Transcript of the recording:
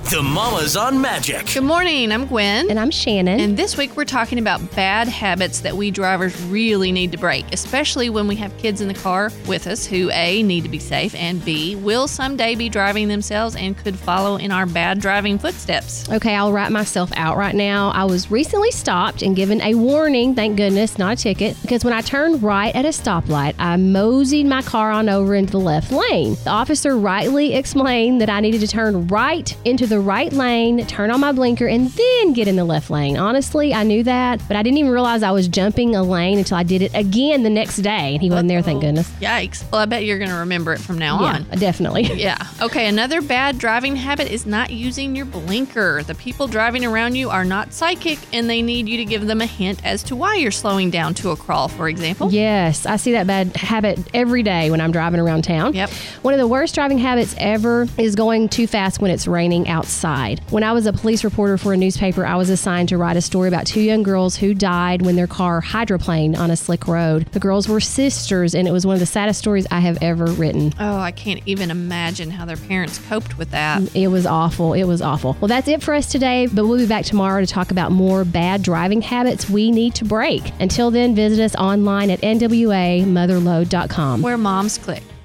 The Mamas on Magic. Good morning, I'm Gwen. And I'm Shannon. And this week we're talking about bad habits that we drivers really need to break, especially when we have kids in the car with us who A, need to be safe, and B, will someday be driving themselves and could follow in our bad driving footsteps. Okay, I'll wrap myself out right now. I was recently stopped and given a warning, thank goodness, not a ticket, because when I turned right at a stoplight, I moseyed my car on over into the left lane. The officer rightly explained that I needed to turn right into the right lane, turn on my blinker, and then get in the left lane. Honestly, I knew that, but I didn't even realize I was jumping a lane until I did it again the next day, and he wasn't there, thank goodness. Yikes. Well, I bet you're going to remember it from now on. Yeah, definitely. Yeah. Okay, another bad driving habit is not using your blinker. The people driving around you are not psychic, and they need you to give them a hint as to why you're slowing down to a crawl, for example. Yes, I see that bad habit every day when I'm driving around town. Yep. One of the worst driving habits ever is going too fast when it's raining outside. When I was a police reporter for a newspaper, I was assigned to write a story about two young girls who died when their car hydroplaned on a slick road. The girls were sisters, and it was one of the saddest stories I have ever written. Oh, I can't even imagine how their parents coped with that. It was awful. It was awful. Well, that's it for us today, but we'll be back tomorrow to talk about more bad driving habits we need to break. Until then, visit us online at nwamotherload.com. Where moms click.